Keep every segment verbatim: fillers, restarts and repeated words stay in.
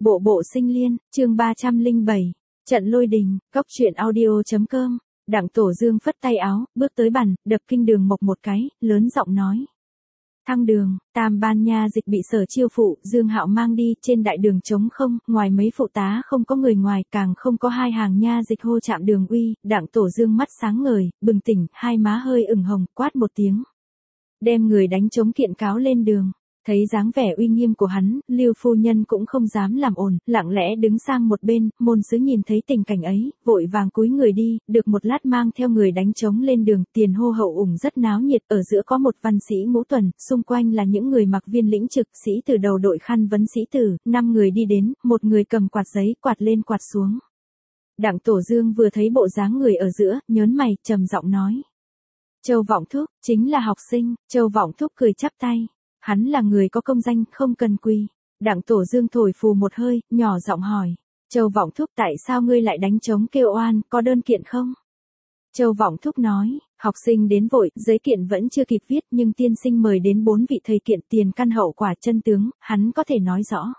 Bộ bộ sinh liên, chương ba trăm lẻ bảy, trận lôi đình, cóc truyện audio.com, Đặng Tổ Dương phất tay áo, bước tới bàn, đập Kinh Đường Mộc một cái, lớn giọng nói. Thăng đường, tam ban nha dịch bị Sở Chiêu phụ, Dương Hạo mang đi, trên đại đường trống không, ngoài mấy phụ tá không có người ngoài, càng không có hai hàng nha dịch hô chạm đường uy, Đặng Tổ Dương mắt sáng ngời, bừng tỉnh, hai má hơi ửng hồng, quát một tiếng. Đem người đánh trống kiện cáo lên đường. Thấy dáng vẻ uy nghiêm của hắn, Lưu phu nhân cũng không dám làm ồn, lặng lẽ đứng sang một bên, môn sứ nhìn thấy tình cảnh ấy, vội vàng cúi người đi, được một lát mang theo người đánh trống lên đường, tiền hô hậu ủng rất náo nhiệt, ở giữa có một văn sĩ ngũ tuần, xung quanh là những người mặc viên lĩnh trực, sĩ tử đầu đội khăn vấn sĩ tử, năm người đi đến, một người cầm quạt giấy, quạt lên quạt xuống. Đặng Tổ Dương vừa thấy bộ dáng người ở giữa, nhớn mày, trầm giọng nói. Châu Vọng Thúc, chính là học sinh, Châu Vọng Thúc cười chắp tay. Hắn là người có công danh, không cần quy. Đặng Tổ Dương thổi phù một hơi, nhỏ giọng hỏi. Châu Vọng Thúc, tại sao ngươi lại đánh trống kêu oan, có đơn kiện không? Châu Vọng Thúc nói, học sinh đến vội, giấy kiện vẫn chưa kịp viết, nhưng tiên sinh mời đến bốn vị thầy kiện, tiền căn hậu quả chân tướng, hắn có thể nói rõ.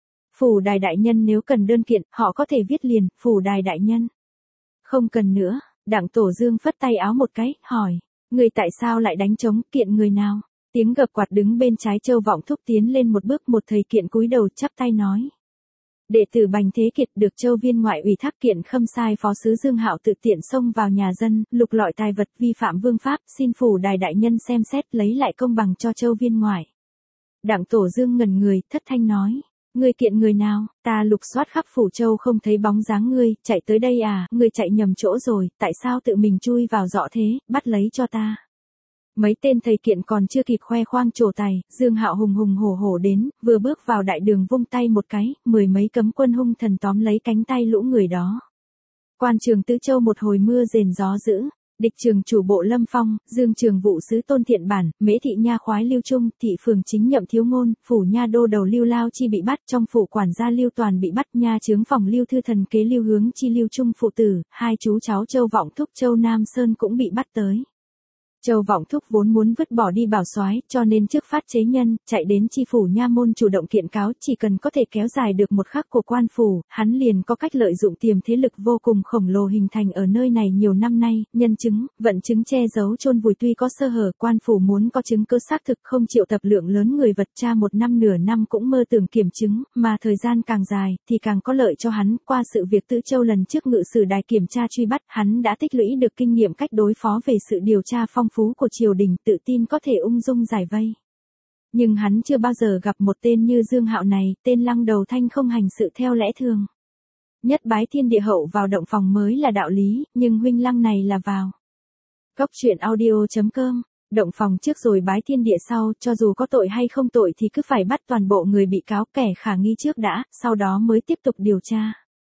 Phủ đài đại nhân nếu cần đơn kiện, họ có thể viết liền, phủ đài đại nhân. Không cần nữa, Đặng Tổ Dương phất tay áo một cái, hỏi. Người tại sao lại đánh trống, kiện người nào? Tiếng gập quạt đứng bên trái Châu Vọng Thúc tiến lên một bước, một thầy kiện cúi đầu chắp tay nói. Đệ tử Bành Thế Kiệt được Châu viên ngoại ủy thác kiện khâm sai phó sứ Dương Hạo tự tiện xông vào nhà dân, lục lọi tài vật vi phạm vương pháp, xin phủ đài đại nhân xem xét lấy lại công bằng cho Châu viên ngoại. Đặng Tổ Dương ngẩn người, thất thanh nói. Ngươi kiện người nào, ta lục soát khắp phủ Châu không thấy bóng dáng ngươi, chạy tới đây à, ngươi chạy nhầm chỗ rồi, tại sao tự mình chui vào dọ thế, bắt lấy cho ta. Mấy tên thầy kiện còn chưa kịp khoe khoang trổ tài, Dương Hạo hùng hùng hổ hổ đến, vừa bước vào đại đường vung tay một cái, mười mấy cấm quân hung thần tóm lấy cánh tay lũ người đó. Quan trường Tứ Châu một hồi mưa rền gió dữ, địch trường chủ bộ Lâm Phong, Dương trường vụ sứ Tôn Thiện Bản, Mễ thị nha khoái Lưu Trung, thị phường chính nhậm Thiếu Ngôn, phủ nha đô đầu Lưu Lao Chi bị bắt, trong phủ quản gia Lưu Toàn bị bắt, nha chướng phòng Lưu Thư Thần kế Lưu Hướng Chi Lưu Trung phụ tử, hai chú cháu Châu Vọng Thúc Châu Nam Sơn cũng bị bắt tới. Châu Vọng Thúc vốn muốn vứt bỏ đi bảo soái, cho nên trước phát chế nhân, chạy đến chi phủ nha môn chủ động kiện cáo, chỉ cần có thể kéo dài được một khắc của quan phủ, hắn liền có cách lợi dụng tiềm thế lực vô cùng khổng lồ hình thành ở nơi này nhiều năm nay, nhân chứng, vận chứng che giấu chôn vùi tuy có sơ hở, quan phủ muốn có chứng cứ xác thực không chịu tập lượng lớn người vật tra một năm nửa năm cũng mơ tưởng kiểm chứng, mà thời gian càng dài thì càng có lợi cho hắn. Qua sự việc Tứ Châu lần trước ngự sử đài kiểm tra truy bắt, hắn đã tích lũy được kinh nghiệm cách đối phó về sự điều tra phong phú của triều đình, tự tin có thể ung dung giải vây. Nhưng hắn chưa bao giờ gặp một tên như Dương Hạo này, tên lăng đầu thanh không hành sự theo lẽ thường. Nhất bái thiên địa hậu vào động phòng mới là đạo lý, nhưng huynh lăng này là vào. Cóc truyện audio.com, động phòng trước rồi bái thiên địa sau, cho dù có tội hay không tội thì cứ phải bắt toàn bộ người bị cáo kẻ khả nghi trước đã, sau đó mới tiếp tục điều tra.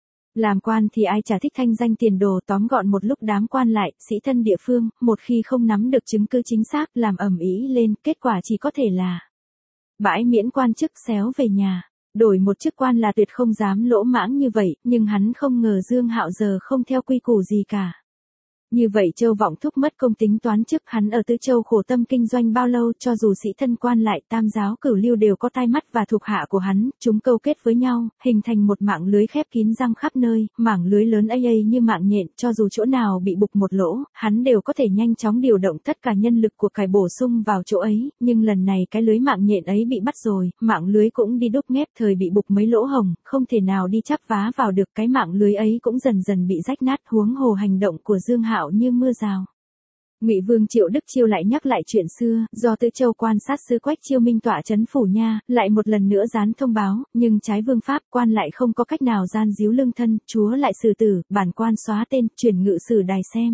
Làm quan thì ai chả thích thanh danh tiền đồ, tóm gọn một lúc đám quan lại, sĩ thân địa phương, một khi không nắm được chứng cứ chính xác, làm ầm ĩ lên, kết quả chỉ có thể là bãi miễn quan chức xéo về nhà. Đổi một chức quan là tuyệt không dám lỗ mãng như vậy, nhưng hắn không ngờ Dương Hạo giờ không theo quy củ gì cả. Như vậy Châu Vọng Thúc mất công tính toán trước, hắn ở Tứ Châu khổ tâm kinh doanh bao lâu, cho dù sĩ thân quan lại tam giáo cửu lưu đều có tai mắt và thuộc hạ của hắn, chúng câu kết với nhau, hình thành một mạng lưới khép kín răng khắp nơi, mảng lưới lớn ấy ấy như mạng nhện, cho dù chỗ nào bị bục một lỗ, hắn đều có thể nhanh chóng điều động tất cả nhân lực của cải bổ sung vào chỗ ấy, nhưng lần này cái lưới mạng nhện ấy bị bắt rồi, mạng lưới cũng đi đúc nghép, thời bị bục mấy lỗ hồng, không thể nào đi chắp vá vào được, cái mạng lưới ấy cũng dần dần bị rách nát, huống hồ hành động của Dương Hạo như mưa rào. Ngụy Vương Triệu Đức Chiêu lại nhắc lại chuyện xưa, do Tứ Châu quan sát sứ Quách Chiêu Minh tọa trấn phủ nha, lại một lần nữa dán thông báo, nhưng trái vương pháp, quan lại không có cách nào gian díu lương thân, chúa lại xử tử, bản quan xóa tên, chuyển ngự sử đài xem.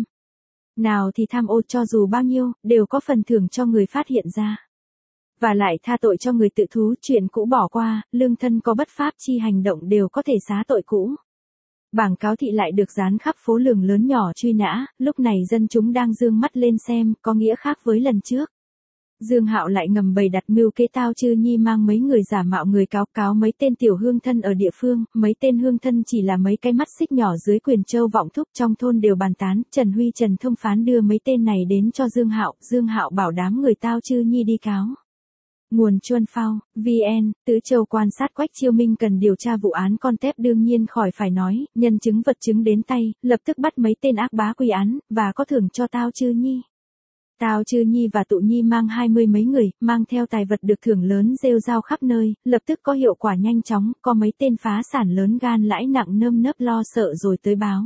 Nào thì tham ô cho dù bao nhiêu, đều có phần thưởng cho người phát hiện ra. Và lại tha tội cho người tự thú, chuyện cũ bỏ qua, lương thân có bất pháp chi hành động đều có thể xá tội cũ. Bảng cáo thị lại được dán khắp phố lường lớn nhỏ truy nã, lúc này dân chúng đang dương mắt lên xem, có nghĩa khác với lần trước. Dương Hạo lại ngầm bày đặt mưu kế Tao Chư Nhi mang mấy người giả mạo người cáo cáo mấy tên tiểu hương thân ở địa phương, mấy tên hương thân chỉ là mấy cái mắt xích nhỏ dưới quyền Châu Vọng Thúc, trong thôn đều bàn tán, Trần Huy Trần Thông Phán đưa mấy tên này đến cho Dương Hạo, Dương Hạo bảo đám người Tao Chư Nhi đi cáo. Nguồn Chuân Phao, vê en, Tứ Châu quan sát Quách Chiêu Minh cần điều tra vụ án con tép đương nhiên khỏi phải nói, nhân chứng vật chứng đến tay, lập tức bắt mấy tên ác bá quy án, và có thưởng cho Tao Chư Nhi. Tao Chư Nhi và Tụ Nhi mang hai mươi mấy người, mang theo tài vật được thưởng lớn rêu rao khắp nơi, lập tức có hiệu quả nhanh chóng, có mấy tên phá sản lớn gan lãi nặng nơm nớp lo sợ rồi tới báo.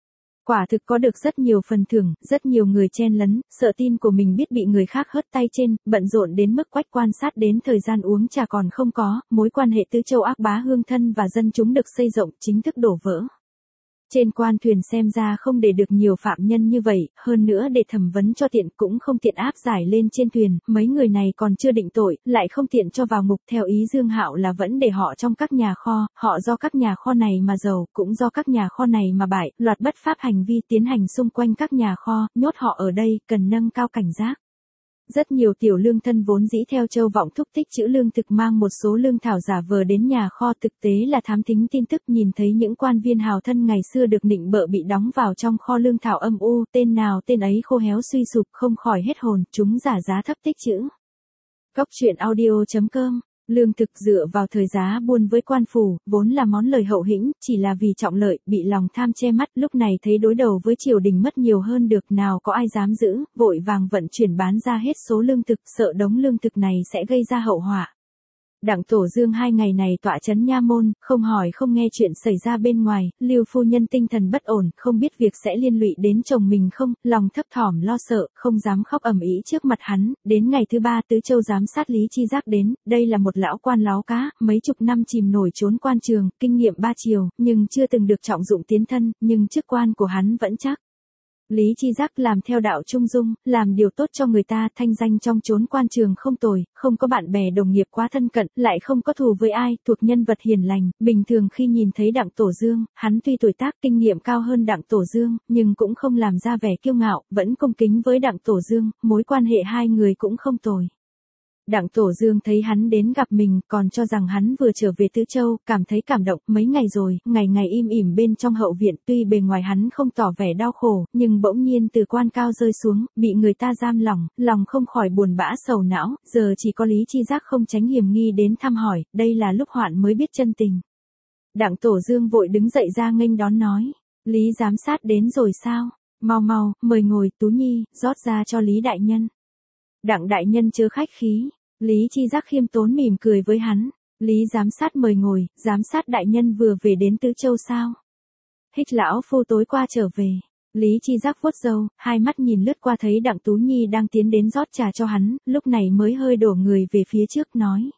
Quả thực có được rất nhiều phần thưởng, rất nhiều người chen lấn, sợ tin của mình biết bị người khác hớt tay trên, bận rộn đến mức Quách quan sát đến thời gian uống trà còn không có, mối quan hệ Tứ Châu ác bá hương thân và dân chúng được xây rộng chính thức đổ vỡ. Trên quan thuyền xem ra không để được nhiều phạm nhân như vậy, hơn nữa để thẩm vấn cho tiện cũng không tiện áp giải lên trên thuyền, mấy người này còn chưa định tội, lại không tiện cho vào ngục theo ý Dương Hạo là vẫn để họ trong các nhà kho, họ do các nhà kho này mà giàu, cũng do các nhà kho này mà bại, loạt bất pháp hành vi tiến hành xung quanh các nhà kho, nhốt họ ở đây, cần nâng cao cảnh giác. Rất nhiều tiểu lương thân vốn dĩ theo Châu Vọng thúc tích trữ lương thực mang một số lương thảo giả vờ đến nhà kho thực tế là thám thính tin tức nhìn thấy những quan viên hào thân ngày xưa được nịnh bợ bị đóng vào trong kho lương thảo âm u, tên nào tên ấy khô héo suy sụp không khỏi hết hồn, chúng giả giá thấp tích trữ. Cốc truyện audio chấm com. Lương thực dựa vào thời giá buôn với quan phủ, vốn là món lời hậu hĩnh, chỉ là vì trọng lợi, bị lòng tham che mắt, lúc này thấy đối đầu với triều đình mất nhiều hơn được, nào có ai dám giữ, vội vàng vận chuyển bán ra hết số lương thực, sợ đống lương thực này sẽ gây ra hậu họa. Đặng Tổ Dương hai ngày này tọa trấn nha môn, không hỏi không nghe chuyện xảy ra bên ngoài, Lưu phu nhân tinh thần bất ổn, không biết việc sẽ liên lụy đến chồng mình không, lòng thấp thỏm lo sợ, không dám khóc ầm ĩ trước mặt hắn. Đến ngày thứ ba Tứ Châu giám sát Lý Chi Giác đến, đây là một lão quan láo cá, mấy chục năm chìm nổi trốn quan trường, kinh nghiệm ba chiều, nhưng chưa từng được trọng dụng tiến thân, nhưng chức quan của hắn vẫn chắc. Lý Chi Giác làm theo đạo trung dung, làm điều tốt cho người ta, thanh danh trong chốn quan trường không tồi, không có bạn bè đồng nghiệp quá thân cận, lại không có thù với ai, thuộc nhân vật hiền lành, bình thường khi nhìn thấy Đặng Tổ Dương, hắn tuy tuổi tác kinh nghiệm cao hơn Đặng Tổ Dương, nhưng cũng không làm ra vẻ kiêu ngạo, vẫn cung kính với Đặng Tổ Dương, mối quan hệ hai người cũng không tồi. Đặng Tổ Dương thấy hắn đến gặp mình, còn cho rằng hắn vừa trở về Tứ Châu, cảm thấy cảm động, mấy ngày rồi, ngày ngày im ỉm bên trong hậu viện, tuy bề ngoài hắn không tỏ vẻ đau khổ, nhưng bỗng nhiên từ quan cao rơi xuống, bị người ta giam lỏng, lòng không khỏi buồn bã sầu não, giờ chỉ có Lý Chi Giác không tránh hiểm nghi đến thăm hỏi, đây là lúc hoạn mới biết chân tình. Đặng Tổ Dương vội đứng dậy ra nghênh đón nói, Lý giám sát đến rồi sao? Mau mau, mời ngồi, Tú Nhi, rót ra cho Lý đại nhân. Đặng đại nhân chớ khách khí. Lý Chi Giác khiêm tốn mỉm cười với hắn, Lý giám sát mời ngồi, giám sát đại nhân vừa về đến Tứ Châu sao? Hích lão phu tối qua trở về. Lý Chi Giác vuốt râu, hai mắt nhìn lướt qua thấy Đặng Tú Nhi đang tiến đến rót trà cho hắn, lúc này mới hơi đổ người về phía trước nói.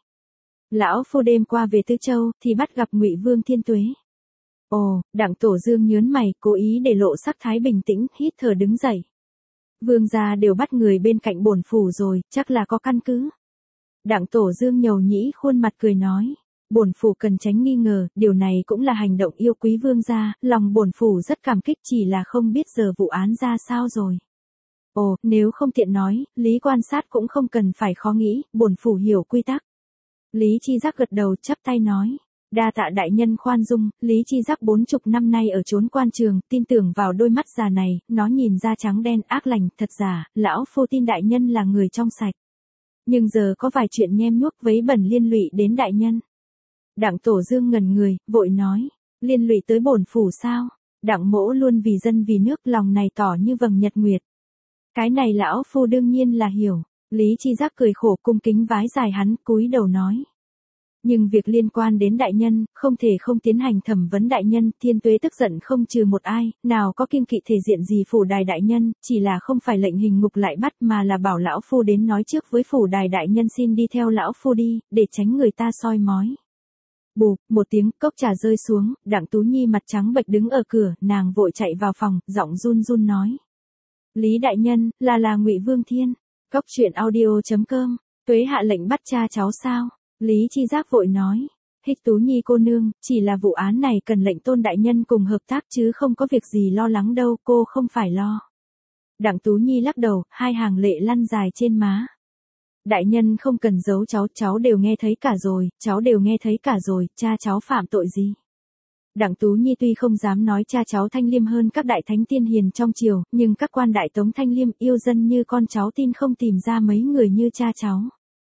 Lão phu đêm qua về Tứ Châu, thì bắt gặp Ngụy Vương Thiên Tuế. Ồ, Đặng Tổ Dương nhớn mày, cố ý để lộ sắc thái bình tĩnh, hít thở đứng dậy. Vương gia đều bắt người bên cạnh bổn phủ rồi, chắc là có căn cứ. Đặng Tổ Dương nhầu nhĩ khuôn mặt cười nói, bổn phủ cần tránh nghi ngờ, điều này cũng là hành động yêu quý vương gia, lòng bổn phủ rất cảm kích, chỉ là không biết giờ vụ án ra sao rồi. Ồ, nếu không tiện nói, Lý quan sát cũng không cần phải khó nghĩ, bổn phủ hiểu quy tắc. Lý Chi Giác gật đầu chắp tay nói, đa tạ đại nhân khoan dung. Lý Chi Giác bốn chục năm nay ở chốn quan trường, tin tưởng vào đôi mắt già này, nó nhìn ra trắng đen ác lành, thật giả, lão phu tin đại nhân là người trong sạch. Nhưng giờ có vài chuyện nhem nhuốc vấy bẩn liên lụy đến đại nhân. Đặng Tổ Dương ngẩn người, vội nói, liên lụy tới bổn phủ sao? Đặng mỗ luôn vì dân vì nước, lòng này tỏ như vầng nhật nguyệt. Cái này lão phu đương nhiên là hiểu. Lý Chi Giác cười khổ cung kính vái dài hắn, cúi đầu nói. Nhưng việc liên quan đến đại nhân, không thể không tiến hành thẩm vấn đại nhân, Thiên Tuế tức giận không trừ một ai, nào có kiêng kỵ thể diện gì phủ đài đại nhân, chỉ là không phải lệnh hình ngục lại bắt mà là bảo lão phu đến nói trước với phủ đài đại nhân xin đi theo lão phu đi, để tránh người ta soi mói. Bù, một tiếng, cốc trà rơi xuống, Đặng Tú Nhi mặt trắng bệch đứng ở cửa, nàng vội chạy vào phòng, giọng run run nói. Lý đại nhân, là là Ngụy Vương Thiên. Cốc truyện audio chấm com, Tuế hạ lệnh bắt cha cháu sao? Lý Chi Giác vội nói, Hích Tú Nhi cô nương, chỉ là vụ án này cần lệnh tôn đại nhân cùng hợp tác chứ không có việc gì lo lắng đâu, cô không phải lo. Đặng Tú Nhi lắc đầu, hai hàng lệ lăn dài trên má. Đại nhân không cần giấu cháu, cháu đều nghe thấy cả rồi, cháu đều nghe thấy cả rồi, cha cháu phạm tội gì? Đặng Tú Nhi tuy không dám nói cha cháu thanh liêm hơn các đại thánh tiên hiền trong triều, nhưng các quan đại tống thanh liêm yêu dân như con cháu tin không tìm ra mấy người như cha cháu.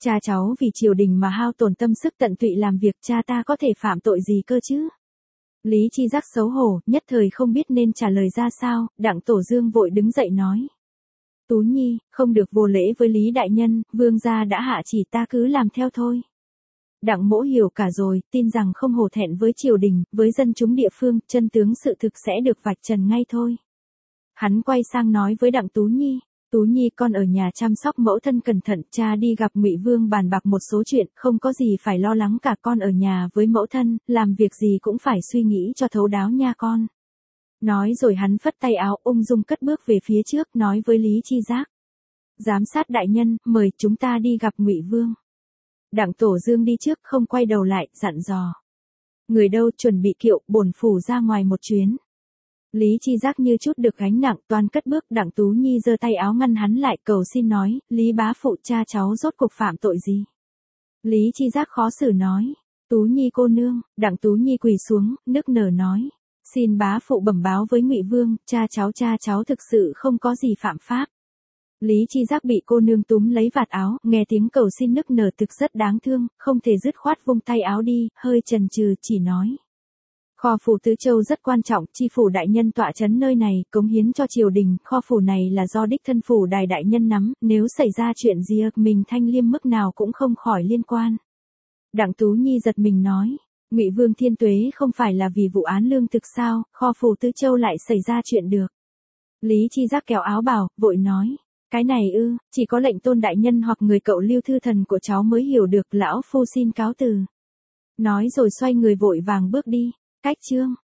Cha cháu vì triều đình mà hao tổn tâm sức tận tụy làm việc, cha ta có thể phạm tội gì cơ chứ? Lý Chi Giác xấu hổ, nhất thời không biết nên trả lời ra sao, Đặng Tổ Dương vội đứng dậy nói. Tú Nhi, không được vô lễ với Lý đại nhân, vương gia đã hạ chỉ ta cứ làm theo thôi. Đặng mỗ hiểu cả rồi, tin rằng không hổ thẹn với triều đình, với dân chúng địa phương, chân tướng sự thực sẽ được vạch trần ngay thôi. Hắn quay sang nói với Đặng Tú Nhi, Tú Nhi con ở nhà chăm sóc mẫu thân cẩn thận, cha đi gặp Ngụy Vương bàn bạc một số chuyện, không có gì phải lo lắng cả, con ở nhà với mẫu thân, làm việc gì cũng phải suy nghĩ cho thấu đáo nha con. Nói rồi hắn phất tay áo ung dung cất bước về phía trước, nói với Lý Chi Giác. Giám sát đại nhân, mời chúng ta đi gặp Ngụy Vương. Đặng Tổ Dương đi trước không quay đầu lại, dặn dò. Người đâu, chuẩn bị kiệu, bổn phủ ra ngoài một chuyến. Lý Chi Giác như chút được gánh nặng, toan cất bước, Đặng Tú Nhi giơ tay áo ngăn hắn lại, cầu xin nói, Lý bá phụ, cha cháu rốt cuộc phạm tội gì? Lý Chi Giác khó xử nói, Tú Nhi cô nương. Đặng Tú Nhi quỳ xuống, nức nở nói, xin bá phụ bẩm báo với Ngụy Vương, cha cháu cha cháu thực sự không có gì phạm pháp. Lý Chi Giác bị cô nương túm lấy vạt áo, nghe tiếng cầu xin nức nở thực rất đáng thương, không thể dứt khoát vung tay áo đi, hơi chần chừ chỉ nói. Kho phủ Tứ Châu rất quan trọng, chi phủ đại nhân tọa trấn nơi này, cống hiến cho triều đình, kho phủ này là do đích thân phủ đài đại nhân nắm, nếu xảy ra chuyện gì mình Thanh Liêm mức nào cũng không khỏi liên quan. Đặng Tú Nhi giật mình nói, Ngụy Vương thiên tuế không phải là vì vụ án lương thực sao, kho phủ Tứ Châu lại xảy ra chuyện được. Lý Chi Giác kéo áo bảo, vội nói, cái này ư, chỉ có lệnh tôn đại nhân hoặc người cậu Lưu thư thần của cháu mới hiểu được, lão phu xin cáo từ. Nói rồi xoay người vội vàng bước đi. Cách chương